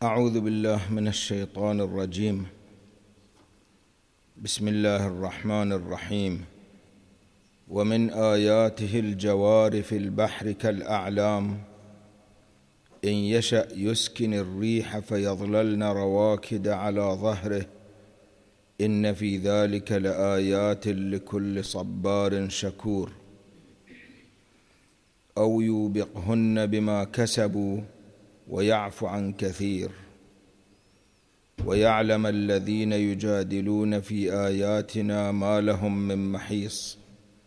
أعوذ بالله من الشيطان الرجيم. بسم الله الرحمن الرحيم. ومن آياته الجوار في البحر كالأعلام إن يشأ يسكن الريح فيظللن رواكد على ظهره إن في ذلك لآيات لكل صبار شكور. أو يوبقهن بما كسبوا ويعفو عن كثير ويعلم الذين يجادلون في آياتنا ما لهم من محيص.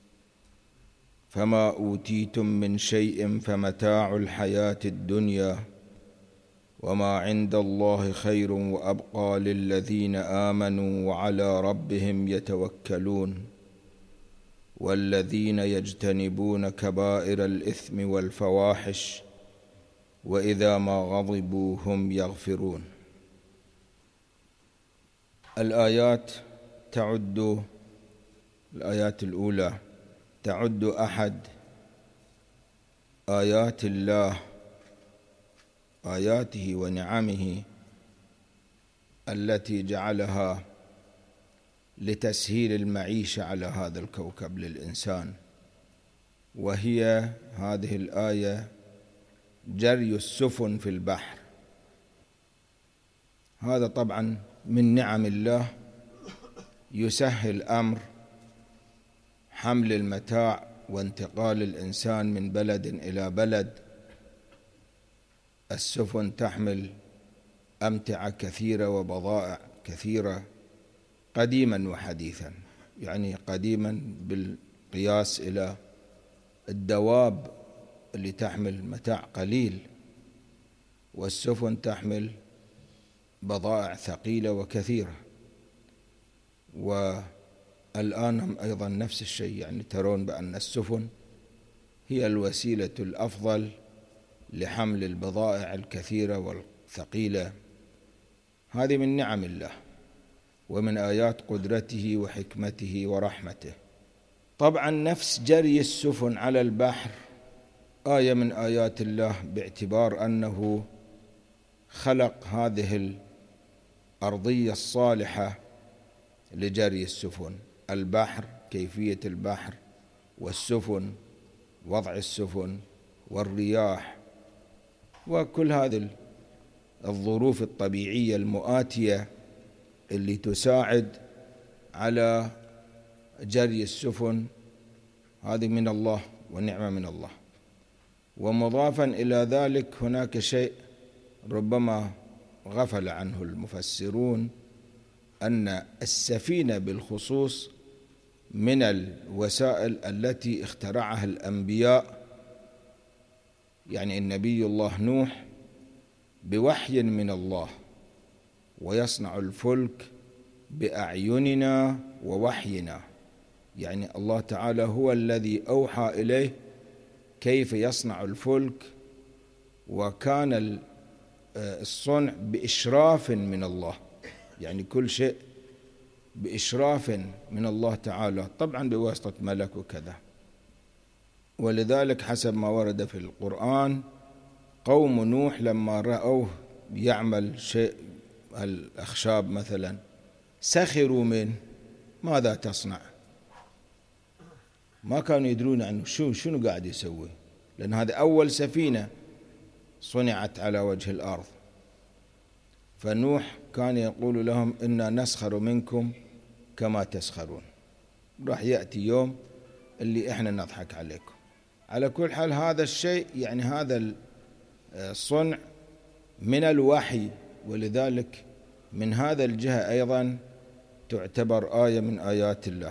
فما أوتيتم من شيء فمتاع الحياة الدنيا وما عند الله خير وأبقى للذين آمنوا وعلى ربهم يتوكلون والذين يجتنبون كبائر الإثم والفواحش وإذا ما غضبوا هم يغفرون. الآيات الأولى تعد أحد آيات الله، آياته ونعمه التي جعلها لتسهيل المعيشة على هذا الكوكب للإنسان، وهي هذه الآية جري السفن في البحر. هذا طبعا من نعم الله، يسهل أمر حمل المتاع وانتقال الإنسان من بلد إلى بلد. السفن تحمل أمتعة كثيرة وبضائع كثيرة قديما وحديثا، يعني قديما بالقياس إلى الدواب اللي تحمل متاع قليل، والسفن تحمل بضائع ثقيلة وكثيرة. والآن أيضا نفس الشيء، يعني ترون بأن السفن هي الوسيلة الأفضل لحمل البضائع الكثيرة والثقيلة. هذه من نعم الله ومن آيات قدرته وحكمته ورحمته. طبعا نفس جري السفن على البحر آية من آيات الله، باعتبار أنه خلق هذه الأرضية الصالحة لجري السفن. البحر، كيفية البحر، والسفن، وضع السفن، والرياح، وكل هذه الظروف الطبيعية المؤاتية اللي تساعد على جري السفن، هذه من الله ونعمة من الله. ومضافا إلى ذلك هناك شيء ربما غفل عنه المفسرون، أن السفينة بالخصوص من الوسائل التي اخترعها الأنبياء. يعني النبي الله نوح بوحي من الله، ويصنع الفلك بأعيننا ووحينا، يعني الله تعالى هو الذي أوحى إليه كيف يصنع الفلك، وكان الصنع بإشراف من الله، يعني كل شيء بإشراف من الله تعالى، طبعا بواسطة ملك وكذا. ولذلك حسب ما ورد في القرآن، قوم نوح لما رأوه يعمل شيء الأخشاب مثلا سخروا منه، ماذا تصنع؟ ما كانوا يدرون عنه شنو قاعد يسوي، لأن هذا أول سفينة صنعت على وجه الأرض. فنوح كان يقول لهم إنا نسخر منكم كما تسخرون، راح يأتي يوم اللي إحنا نضحك عليكم. على كل حال هذا الشيء، يعني هذا الصنع من الوحي، ولذلك من هذا الجهة أيضا تعتبر آية من آيات الله.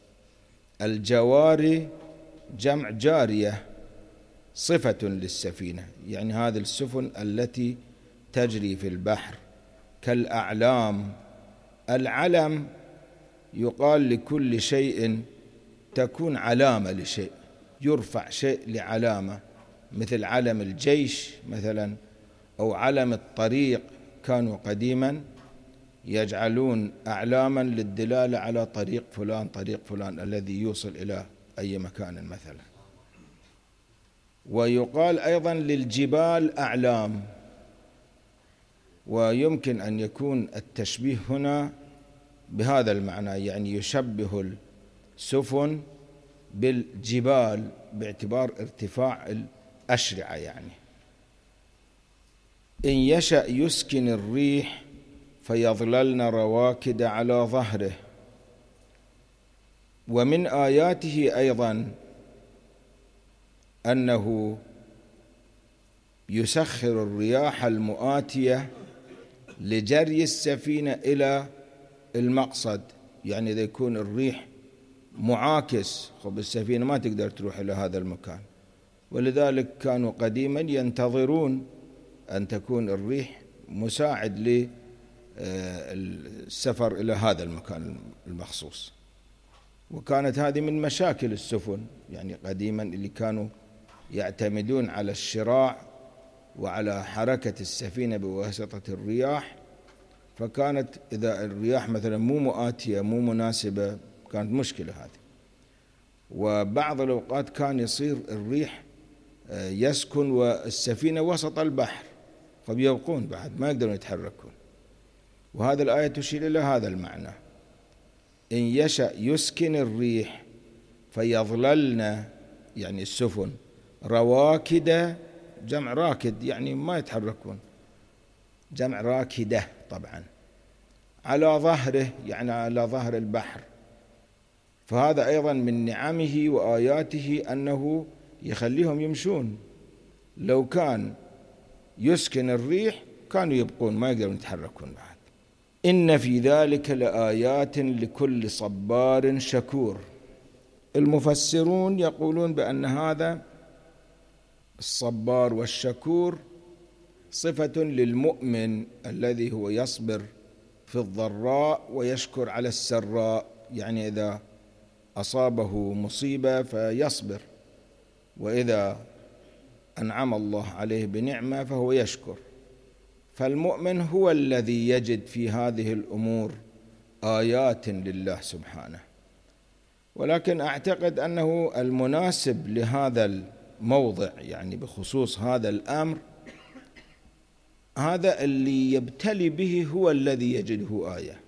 الجواري جمع جارية، صفة للسفينة، يعني هذه السفن التي تجري في البحر. كالأعلام، العلم يقال لكل شيء تكون علامة لشيء، يرفع شيء لعلامة، مثل علم الجيش مثلا، أو علم الطريق. كانوا قديما يجعلون أعلاما للدلالة على طريق فلان، طريق فلان الذي يوصل إلى أي مكان مثلا. ويقال أيضا للجبال أعلام، ويمكن أن يكون التشبيه هنا بهذا المعنى، يعني يشبه السفن بالجبال باعتبار ارتفاع الأشرعة. يعني إن يشأ يسكن الريح فيظللن رواكد على ظهره. ومن آياته أيضا أنه يسخر الرياح المؤاتية لجري السفينة إلى المقصد. يعني إذا يكون الريح معاكس، السفينة ما تقدر تروح إلى هذا المكان، ولذلك كانوا قديما ينتظرون أن تكون الريح مساعد للسفر إلى هذا المكان المخصوص. وكانت هذه من مشاكل السفن، يعني قديما اللي كانوا يعتمدون على الشراع وعلى حركة السفينة بواسطة الرياح، فكانت إذا الرياح مثلا مو مؤاتية مو مناسبة كانت مشكلة هذه. وبعض الأوقات كان يصير الريح يسكن والسفينة وسط البحر، فبيبقون بعد ما يقدرون يتحركون. وهذا الآية تشير إلى هذا المعنى. إن يشأ يسكن الريح فيظللن، يعني السفن، رواكد، جمع راكد يعني ما يتحركون، جمع راكدة طبعا، على ظهره يعني على ظهر البحر. فهذا أيضا من نعمه وآياته أنه يخليهم يمشون. لو كان يسكن الريح كانوا يبقون ما يقدرون يتحركون بعد. إن في ذلك لآيات لكل صبار شكور. المفسرون يقولون بأن هذا الصبار والشكور صفة للمؤمن الذي هو يصبر في الضراء ويشكر على السراء. يعني إذا أصابه مصيبة فيصبر، وإذا أنعم الله عليه بنعمة فهو يشكر. فالمؤمن هو الذي يجد في هذه الأمور آيات لله سبحانه. ولكن أعتقد أنه المناسب لهذا الموضع، يعني بخصوص هذا الأمر، هذا اللي يبتلي به هو الذي يجده آية.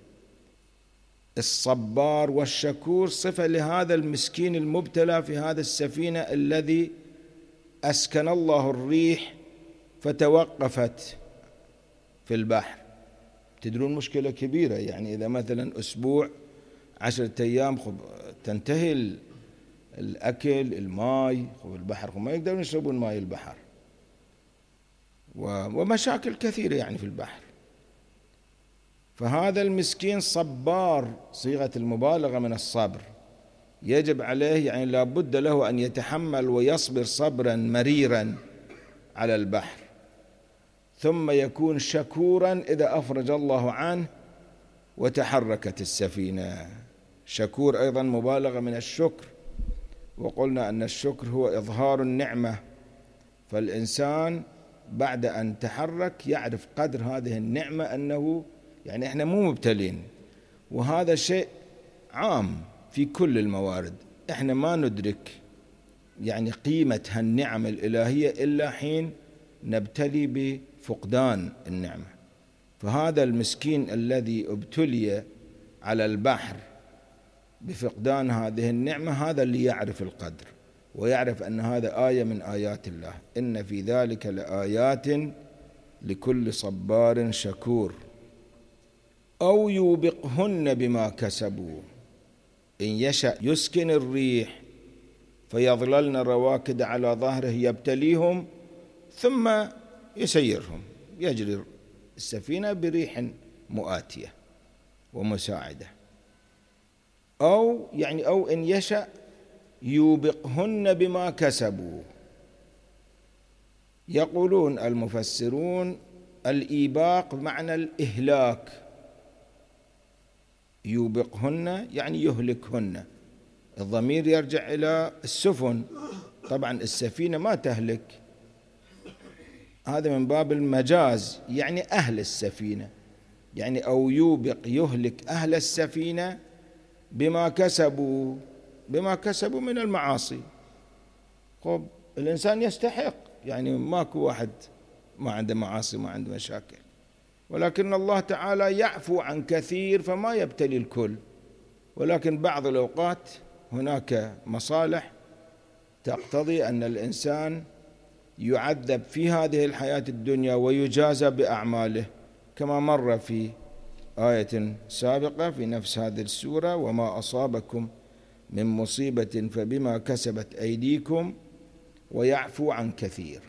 الصبار والشكور صفة لهذا المسكين المبتلى في هذا السفينة الذي أسكن الله الريح فتوقفت في البحر. تدرون مشكلة كبيرة، يعني إذا مثلا أسبوع 10 أيام تنتهي الأكل الماء البحر، ما يقدرون يشربون ماء البحر، ومشاكل كثيرة يعني في البحر. فهذا المسكين صبار، صيغة المبالغة من الصبر، يجب عليه يعني لا بد له أن يتحمل ويصبر صبرا مريرا على البحر، ثم يكون شكورا إذا أفرج الله عنه وتحركت السفينة. شكور أيضا مبالغة من الشكر، وقلنا أن الشكر هو إظهار النعمة، فالإنسان بعد أن تحرك يعرف قدر هذه النعمة، أنه يعني إحنا مو مبتلين، وهذا شيء عام في كل الموارد. إحنا ما ندرك يعني قيمة هالنعم الإلهية إلا حين نبتلي بفقدان النعمة. فهذا المسكين الذي ابتلي على البحر بفقدان هذه النعمة، هذا اللي يعرف القدر ويعرف أن هذا آية من آيات الله. إن في ذلك لآيات لكل صبار شكور. أو يوبقهن بما كسبوا. إن يشأ يسكن الريح فيظللن رواكد على ظهره يبتليهم ثم يسيرهم، يجري السفينة بريح مؤاتية ومساعدة. أو إن يشأ يوبقهن بما كسبوا. يقولون المفسرون الإيباق بمعنى الإهلاك، يوبقهن يعني يهلكهن. الضمير يرجع إلى السفن، طبعا السفينة ما تهلك، هذا من باب المجاز، يعني أهل السفينة، يعني أو يوبق يهلك أهل السفينة بما كسبوا من المعاصي. طب الإنسان يستحق، يعني ماكو واحد ما عنده معاصي ما عنده مشاكل، ولكن الله تعالى يعفو عن كثير فما يبتلي الكل، ولكن بعض الأوقات هناك مصالح تقتضي أن الإنسان يعذب في هذه الحياة الدنيا ويجازى بأعماله، كما مر في آية سابقة في نفس هذه السورة: وما أصابكم من مصيبة فبما كسبت أيديكم ويعفو عن كثير.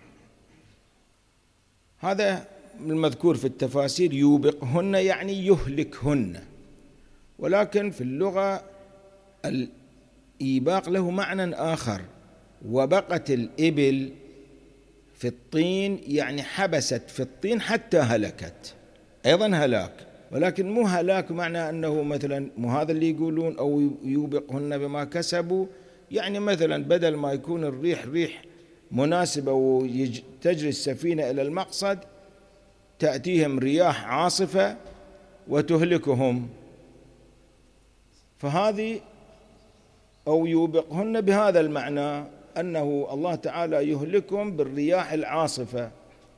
هذا المذكور في التفاسير يوبقهن يعني يهلكهن، ولكن في اللغة الإيباق له معنى آخر. وبقت الإبل في الطين يعني حبست في الطين حتى هلكت، أيضا هلاك، ولكن مو هلاك معنى أنه مثلا مو هذا اللي يقولون أو يوبقهن بما كسبوا، يعني مثلا بدل ما يكون الريح ريح مناسبة وتجري السفينة إلى المقصد تأتيهم رياح عاصفة وتهلكهم، فهذه أو يوبقهن بهذا المعنى أنه الله تعالى يهلكهم بالرياح العاصفة.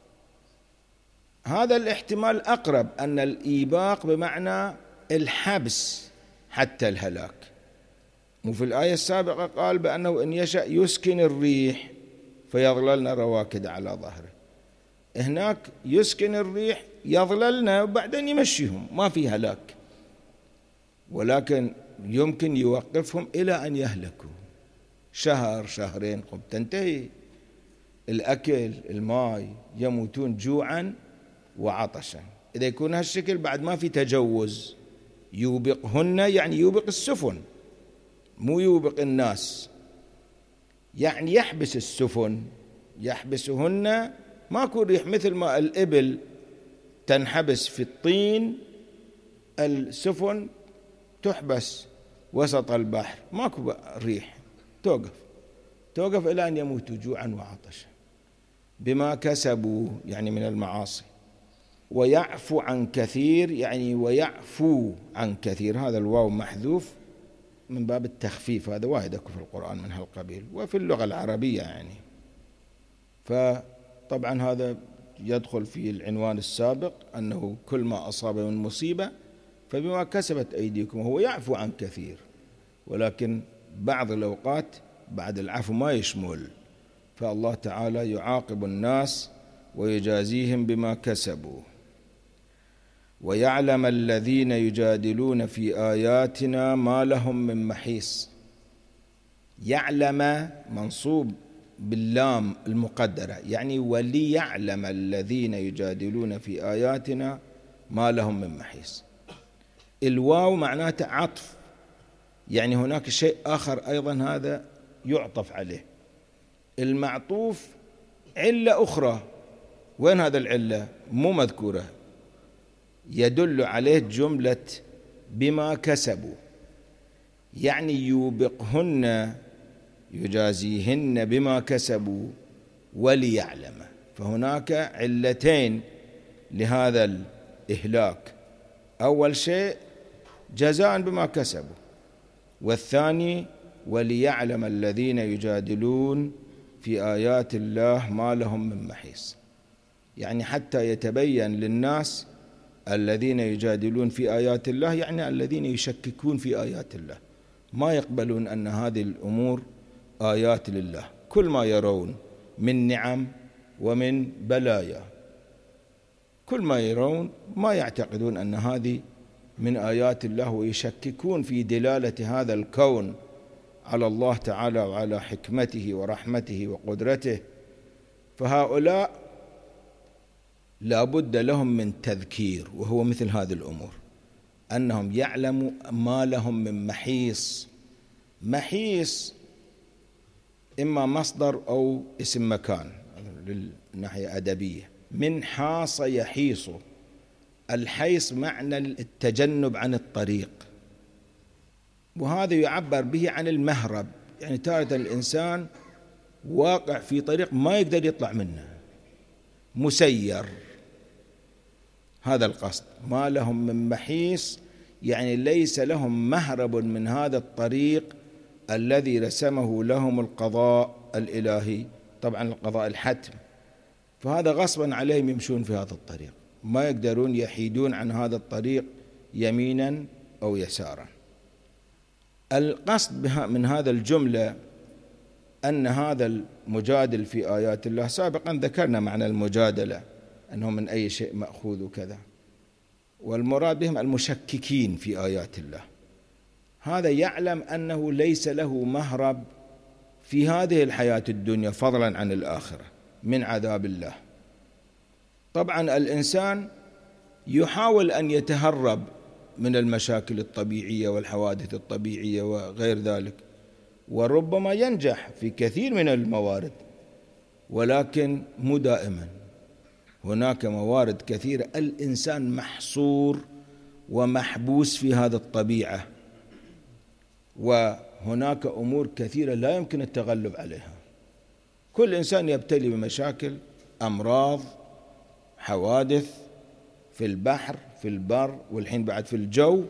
هذا الاحتمال أقرب، أن الإيباق بمعنى الحبس حتى الهلاك. وفي الآية السابقة قال بأنه إن يشأ يسكن الريح فيظللن رواكد على ظهره، هناك يسكن الريح يظللن وبعدين يمشيهم، ما في هلاك، ولكن يمكن يوقفهم إلى أن يهلكوا شهر شهرين قبل تنتهي الأكل الماء، يموتون جوعا وعطشا. إذا يكون هالشكل بعد ما في تجوز. يوبقهن يعني يوبق السفن، مو يوبق الناس، يعني يحبس السفن، يحبسهن، ماكو ريح مثل ما الإبل تنحبس في الطين، السفن تحبس وسط البحر، ماكو ريح، توقف إلى أن يموتوا جوعا وعطشا بما كسبوا يعني من المعاصي. ويعفو عن كثير يعني ويعفو عن كثير، هذا الواو محذوف من باب التخفيف، هذا واحد في القرآن من هالقبيل وفي اللغة العربية يعني. فطبعا هذا يدخل في العنوان السابق أنه كل ما أصاب من مصيبة فبما كسبت أيديكم، هو يعفو عن كثير، ولكن بعض الأوقات بعد العفو ما يشمل، فالله تعالى يعاقب الناس ويجازيهم بما كسبوا. ويعلم الذين يجادلون في آياتنا ما لهم من محيص. يعلم منصوب باللام المقدرة، يعني وليعلم الذين يجادلون في آياتنا ما لهم من محيص. الواو معناته عطف، يعني هناك شيء آخر أيضا هذا يعطف عليه. المعطوف علة أخرى، وين هذا العلة؟ مو مذكورة، يدل عليه جملة بما كسبوا، يعني يوبقهن يجازيهن بما كسبوا وليعلم. فهناك علتين لهذا الإهلاك: أول شيء جزاء بما كسبوا، والثاني وليعلم الذين يجادلون في آيات الله ما لهم من محيص، يعني حتى يتبين للناس الذين يجادلون في آيات الله، يعني الذين يشككون في آيات الله، ما يقبلون أن هذه الأمور آيات لله، كل ما يرون من نعم ومن بلايا، كل ما يرون ما يعتقدون أن هذه من آيات الله، ويشككون في دلالة هذا الكون على الله تعالى وعلى حكمته ورحمته وقدرته. فهؤلاء لا بد لهم من تذكير، وهو مثل هذه الأمور، أنهم يعلموا ما لهم من محيص. محيص إما مصدر أو اسم مكان للناحية أدبية، من حاص يحيص، الحيص معنى التجنب عن الطريق، وهذا يعبر به عن المهرب، يعني تارة الإنسان واقع في طريق ما يقدر يطلع منه، مسير، هذا القصد. ما لهم من محيص يعني ليس لهم مهرب من هذا الطريق الذي رسمه لهم القضاء الإلهي، طبعا القضاء الحتم، فهذا غصبا عليهم يمشون في هذا الطريق، ما يقدرون يحيدون عن هذا الطريق يمينا أو يسارا. القصد من هذا الجملة أن هذا المجادل في آيات الله، سابقا ذكرنا معنى المجادلة أنه من أي شيء مأخوذ وكذا، والمراد بهم المشككين في آيات الله. هذا يعلم أنه ليس له مهرب في هذه الحياة الدنيا فضلا عن الآخرة من عذاب الله. طبعا الإنسان يحاول أن يتهرب من المشاكل الطبيعية والحوادث الطبيعية وغير ذلك، وربما ينجح في كثير من الموارد، ولكن مو دائما. هناك موارد كثيرة الإنسان محصور ومحبوس في هذه الطبيعة، وهناك أمور كثيرة لا يمكن التغلب عليها. كل إنسان يبتلي بمشاكل، أمراض، حوادث في البحر، في البر، والحين بعد في الجو.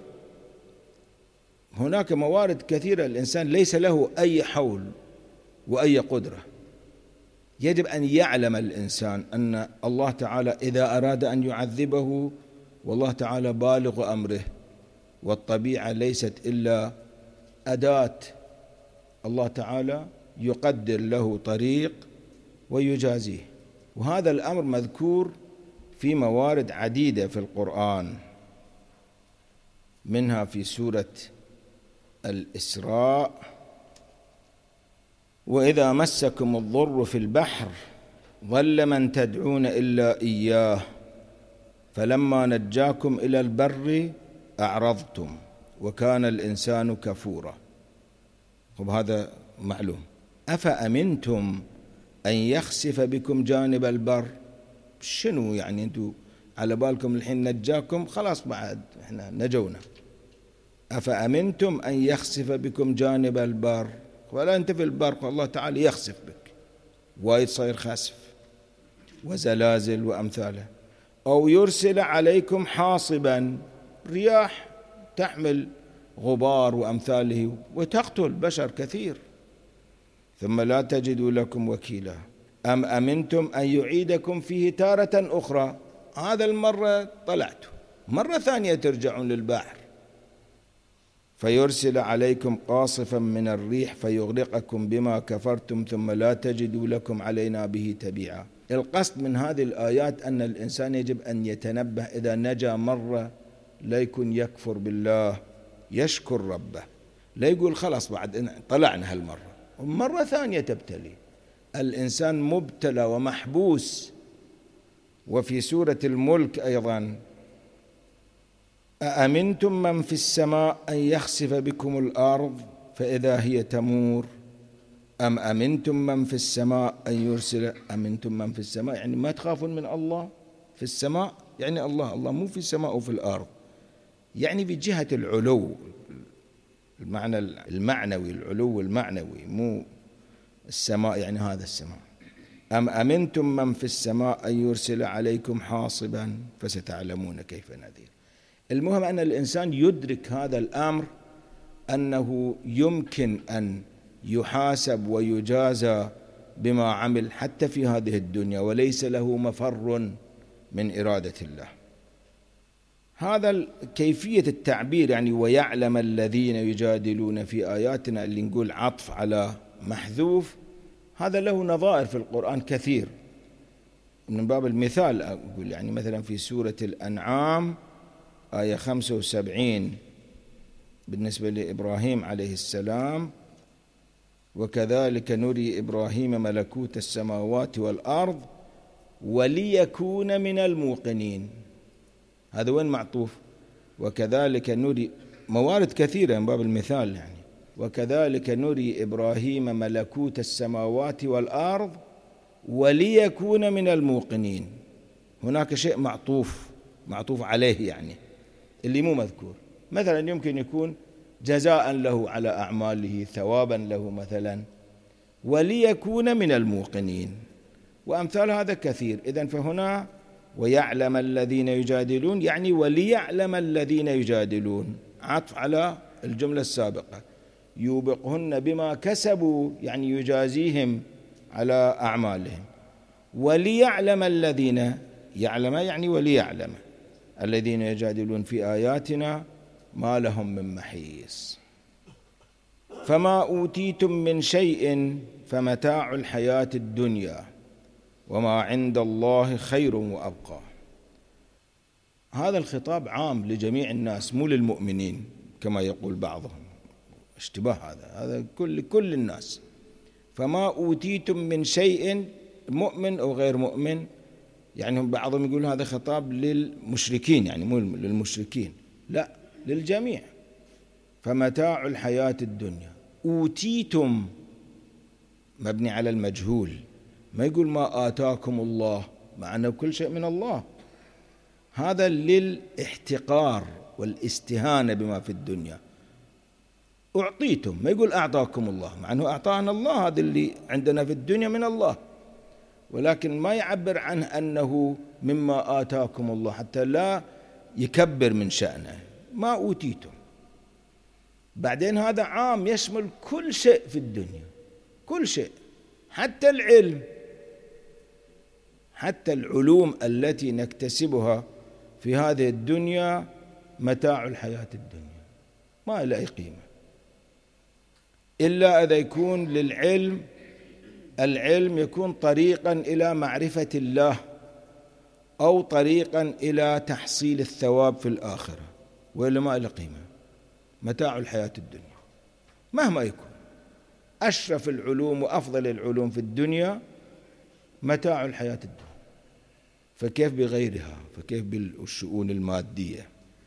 هناك موارد كثيرة الإنسان ليس له أي حول وأي قدرة. يجب أن يعلم الإنسان أن الله تعالى إذا أراد أن يعذبه، والله تعالى بالغ أمره، والطبيعة ليست إلا أداة. الله تعالى يقدر له طريق ويجازيه، وهذا الأمر مذكور في موارد عديدة في القرآن، منها في سورة الإسراء: وإذا مسكم الضر في البحر ضل من تدعون إلا إياه فلما نجاكم إلى البر أعرضتم وكان الإنسان كفورا. وهذا معلوم. أفأمنتم أن يخسف بكم جانب البر؟ شنو يعني أنتم على بالكم الحين نجاكم خلاص بعد إحنا نجونا؟ أفأمنتم أن يخسف بكم جانب البر، ولا أنت في البر الله تعالى يخسف بك، وايد صاير خسف وزلازل وأمثاله. أو يرسل عليكم حاصبا، رياح تحمل غبار وأمثاله وتقتل بشر كثير، ثم لا تجدوا لكم وكيلا. أم أمنتم أن يعيدكم فيه تارة أخرى، هذا المرة طلعتوا، مرة ثانية ترجعون للبحر، فيرسل عليكم قاصفا من الريح فيغرقكم بما كفرتم ثم لا تجدوا لكم علينا به تبيعا. القصد من هذه الآيات أن الإنسان يجب أن يتنبه إذا نجا مرة لا يكون يكفر بالله، يشكر ربه، لا يقول خلاص بعد طلعنا هالمرة، مرة ثانية تبتلي. الإنسان مبتلى ومحبوس. وفي سورة الملك أيضا: أأمنتم من في السماء أن يخسف بكم الأرض فإذا هي تمور أم أمنتم من في السماء أن يرسل. أمنتم من في السماء يعني ما تخافون من الله في السماء، يعني الله مو في السماء وفي الأرض، يعني بجهة العلو، المعنى المعنوي، العلو المعنوي، مو السماء يعني هذا السماء. أم أمنتم من في السماء أن يرسل عليكم حاصبا فستعلمون كيف نذير. المهم أن الإنسان يدرك هذا الأمر، أنه يمكن أن يحاسب ويجازى بما عمل حتى في هذه الدنيا، وليس له مفر من إرادة الله. هذا كيفية التعبير يعني ويعلم الذين يجادلون في آياتنا، اللي نقول عطف على محذوف، هذا له نظائر في القرآن كثير. من باب المثال أقول يعني مثلا في سورة الأنعام آية 75 بالنسبة لإبراهيم عليه السلام: وكذلك نري إبراهيم ملكوت السماوات والأرض وليكون من الموقنين. هذا وين معطوف؟ وكذلك نري، موارد كثيرة من باب المثال يعني. وكذلك نري إبراهيم ملكوت السماوات والأرض وليكون من الموقنين. هناك شيء معطوف عليه يعني اللي مو مذكور. مثلا يمكن يكون جزاء له على أعماله، ثوابا له مثلا، وليكون من الموقنين، وأمثال هذا كثير. إذن فهنا ويعلم الذين يجادلون يعني وليعلم الذين يجادلون، عطف على الجملة السابقة: يوبقهن بما كسبوا يعني يجازيهم على أعمالهم. وليعلم الذين يعلم يعني وليعلم الذين يجادلون في آياتنا ما لهم من محيص. فما أوتيتم من شيء فمتاع الحياة الدنيا وما عند الله خير وأبقى. هذا الخطاب عام لجميع الناس مو للمؤمنين كما يقول بعضهم، اشتباه هذا كل الناس. فما أوتيتم من شيء، مؤمن أو غير مؤمن، يعني بعضهم يقول هذا خطاب للمشركين، يعني مو للمشركين، لا، للجميع. فمتاع الحياة الدنيا، أوتيتم مبني على المجهول، ما يقول ما آتاكم الله، مع أنه كل شيء من الله، هذا للاحتقار والاستهانة بما في الدنيا. أعطيتم، ما يقول أعطاكم الله، مع أنه أعطانا الله، هذا اللي عندنا في الدنيا من الله، ولكن ما يعبر عنه أنه مما آتاكم الله حتى لا يكبر من شأنه. ما أوتيتم. بعدين هذا عام يشمل كل شيء في الدنيا، كل شيء، حتى العلم، حتى العلوم التي نكتسبها في هذه الدنيا متاع الحياة الدنيا، ما لها قيمة إلا إذا يكون العلم يكون طريقا إلى معرفة الله أو طريقا إلى تحصيل الثواب في الآخرة، وإلا ما له قيمة. متاع الحياة الدنيا مهما يكون، أشرف العلوم وأفضل العلوم في الدنيا متاع الحياة الدنيا، فكيف بغيرها؟ فكيف بالشؤون المادية؟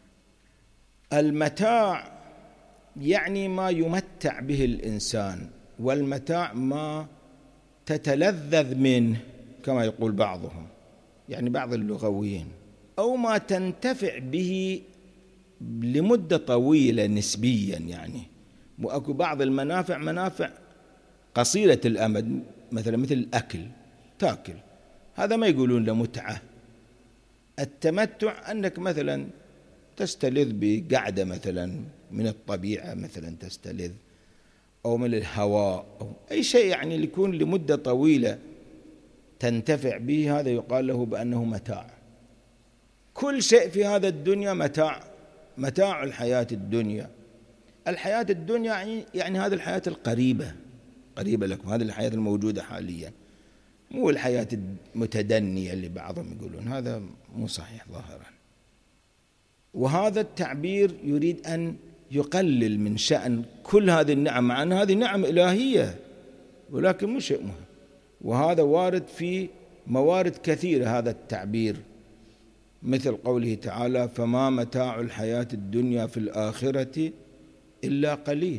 المتاع يعني ما يمتع به الإنسان، والمتاع ما تتلذذ منه كما يقول بعضهم، يعني بعض اللغويين، أو ما تنتفع به لمدة طويلة نسبيا، يعني وأكو بعض المنافع منافع قصيرة الأمد، مثلا مثل الأكل، تاكل، هذا ما يقولون له متعة. التمتع أنك مثلا تستلذ بقعدة مثلا من الطبيعة، مثلا تستلذ، أو من الهواء، أو أي شيء يعني يكون لمدة طويلة تنتفع به، هذا يقال له بأنه متاع. كل شيء في هذا الدنيا متاع الحياة الدنيا. الحياة الدنيا يعني هذه الحياة القريبة لكم، هذه الحياة الموجودة حاليا، مو الحياة المتدنية اللي بعضهم يقولون، هذا مو صحيح ظاهرا. وهذا التعبير يريد أن يقلل من شأن كل هذه النعم، مع أن هذه نعم إلهية، ولكن مو شيء مهم. وهذا وارد في موارد كثيرة هذا التعبير، مثل قوله تعالى فما متاع الحياة الدنيا في الآخرة إلا قليل.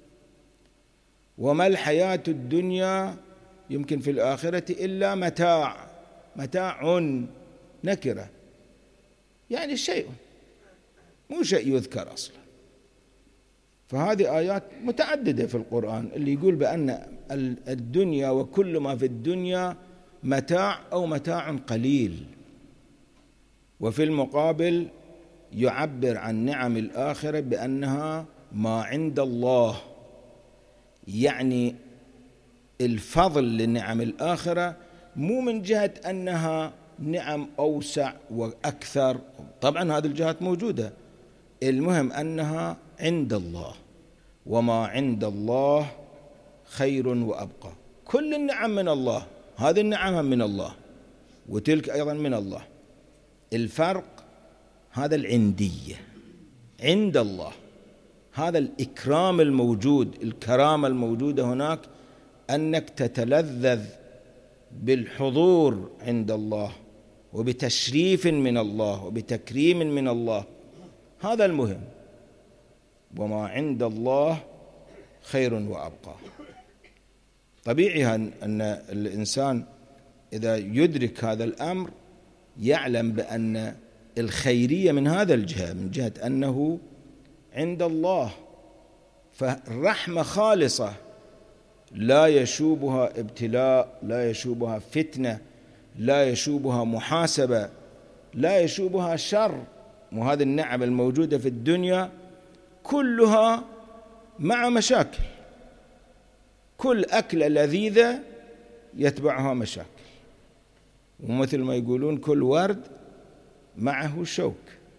وما الحياة الدنيا يمكن في الآخرة إلا متاع نكرة، يعني شيء، مو شيء يذكر أصلا. فهذه آيات متعددة في القرآن اللي يقول بأن الدنيا وكل ما في الدنيا متاع أو متاع قليل. وفي المقابل يعبر عن نعم الآخرة بأنها ما عند الله، يعني الفضل لنعم الآخرة مو من جهة أنها نعم أوسع وأكثر، طبعا هذه الجهات موجودة، المهم أنها عند الله، وما عند الله خير وأبقى. كل النعم من الله، هذه النعم من الله وتلك أيضا من الله. الفرق هذا العندية، عند الله هذا الإكرام الموجود، الكرامة الموجودة هناك، أنك تتلذذ بالحضور عند الله وبتشريف من الله وبتكريم من الله، هذا المهم. وما عند الله خير وأبقى. طبيعي أن الإنسان إذا يدرك هذا الأمر يعلم بأن الخيرية من هذا الجهة، من جهة أنه عند الله، فالرحمة خالصة لا يشوبها ابتلاء، لا يشوبها فتنة، لا يشوبها محاسبة، لا يشوبها شر. وهذه النعم الموجودة في الدنيا كلها مع مشاكل، كل أكلة لذيذة يتبعها مشاكل. ومثل ما يقولون كل ورد معه شوك.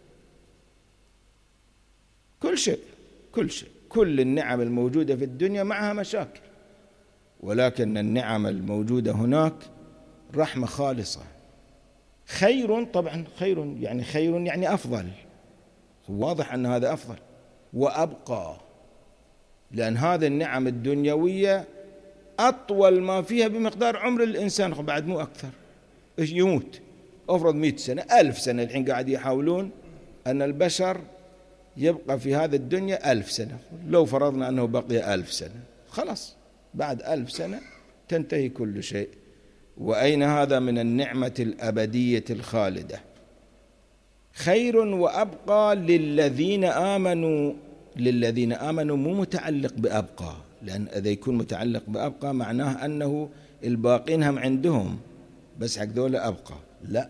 كل شيء كل النعم الموجودة في الدنيا معها مشاكل، ولكن النعم الموجودة هناك رحمة خالصة. خير، طبعا خير يعني أفضل، واضح أن هذا أفضل، وأبقى، لأن هذه النعم الدنيوية أطول ما فيها بمقدار عمر الإنسان، بعد مو أكثر، يموت أفرض 100 سنة 1000 سنة. الحين قاعد يحاولون أن البشر يبقى في هذه الدنيا 1000 سنة. لو فرضنا أنه بقي 1000 سنة، خلاص بعد 1000 سنة تنتهي كل شيء. وأين هذا من النعمة الأبدية الخالدة؟ خير وأبقى للذين آمنوا. للذين آمنوا مو متعلق بأبقى، لأن إذا يكون متعلق بأبقى معناه أنه الباقين هم عندهم، بس حق ذولا أبقى، لا.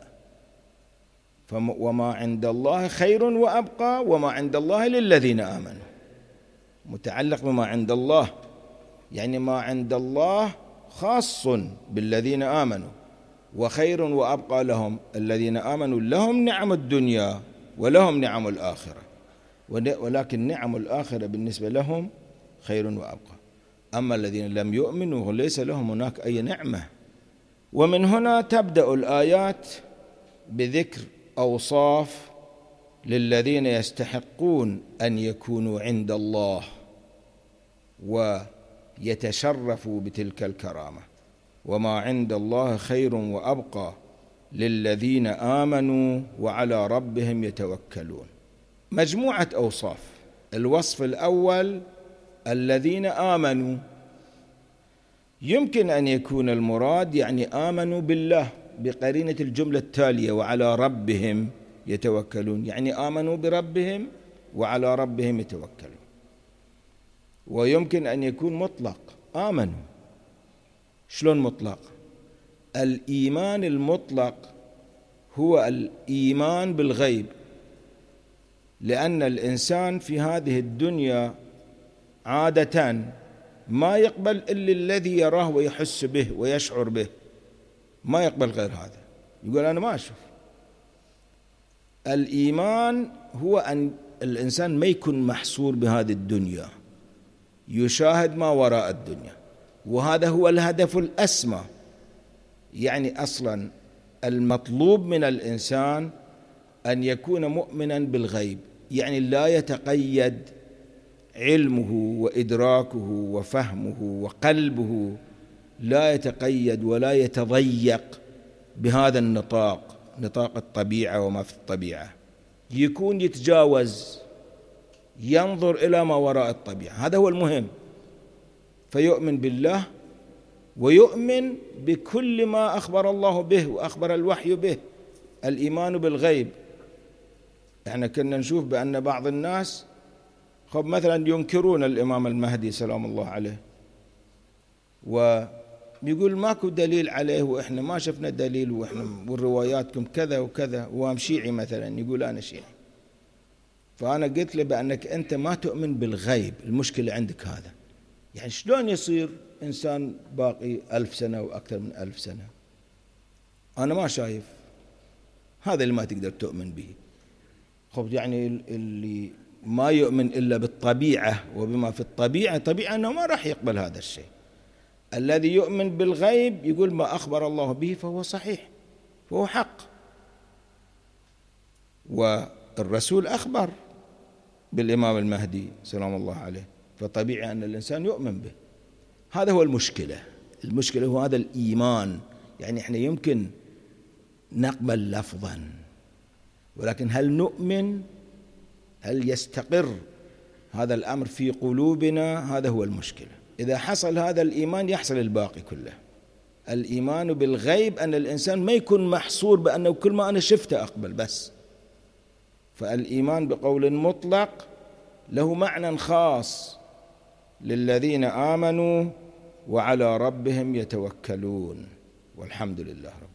وما عند الله خير وأبقى، وما عند الله للذين آمنوا، متعلق بما عند الله، يعني ما عند الله خاص بالذين آمنوا، وخير وأبقى لهم. الذين آمنوا لهم نعم الدنيا ولهم نعم الآخرة، ولكن نعم الآخرة بالنسبة لهم خير وأبقى. أما الذين لم يؤمنوا ليس لهم هناك أي نعمة. ومن هنا تبدأ الآيات بذكر أوصاف للذين يستحقون أن يكونوا عند الله ويتشرفوا بتلك الكرامة. وما عند الله خير وأبقى للذين آمنوا وعلى ربهم يتوكلون. مجموعة أوصاف. الوصف الأول الذين آمنوا، يمكن أن يكون المراد يعني آمنوا بالله بقرينة الجملة التالية وعلى ربهم يتوكلون، يعني آمنوا بربهم وعلى ربهم يتوكلون. ويمكن أن يكون مطلق آمنوا. شلون مطلق؟ الإيمان المطلق هو الإيمان بالغيب، لأن الإنسان في هذه الدنيا عادة ما يقبل إلا الذي يراه ويحس به ويشعر به، ما يقبل غير هذا، يقول أنا ما أشوف. الإيمان هو أن الإنسان ما يكون محصور بهذه الدنيا، يشاهد ما وراء الدنيا، وهذا هو الهدف الأسمى. يعني أصلا المطلوب من الإنسان أن يكون مؤمنا بالغيب، يعني لا يتقيد علمه وإدراكه وفهمه وقلبه، لا يتقيد ولا يتضيق بهذا النطاق، نطاق الطبيعة وما في الطبيعة، يكون يتجاوز، ينظر إلى ما وراء الطبيعة. هذا هو المهم. فيؤمن بالله ويؤمن بكل ما أخبر الله به وأخبر الوحي به، الإيمان بالغيب. احنا كنا نشوف بأن بعض الناس مثلا ينكرون الإمام المهدي سلام الله عليه، ويقول ماكو دليل عليه وإحنا ما شفنا دليل، وإحنا والرواياتكم كذا وكذا. وام شيعي مثلا يقول أنا شيعي، فأنا قلت له بأنك أنت ما تؤمن بالغيب، المشكلة عندك هذا. يعني شلون يصير إنسان باقي 1000 سنة وأكثر من 1000 سنة؟ أنا ما شايف. هذا اللي ما تقدر تؤمن به. يعني اللي ما يؤمن إلا بالطبيعة وبما في الطبيعة، طبيعة أنه ما راح يقبل هذا الشيء. الذي يؤمن بالغيب يقول ما أخبر الله به فهو صحيح، فهو حق. والرسول أخبر بالإمام المهدي سلام الله عليه، فطبيعي أن الإنسان يؤمن به. هذا هو المشكلة. المشكلة هو هذا الإيمان. يعني إحنا يمكن نقبل لفظا، ولكن هل نؤمن؟ هل يستقر هذا الأمر في قلوبنا؟ هذا هو المشكلة. إذا حصل هذا الإيمان يحصل الباقي كله. الإيمان بالغيب أن الإنسان ما يكون محصور بأنه كل ما أنا شفته أقبل بس. فالإيمان بقول مطلق له معنى خاص للذين آمنوا وعلى ربهم يتوكلون. والحمد لله رب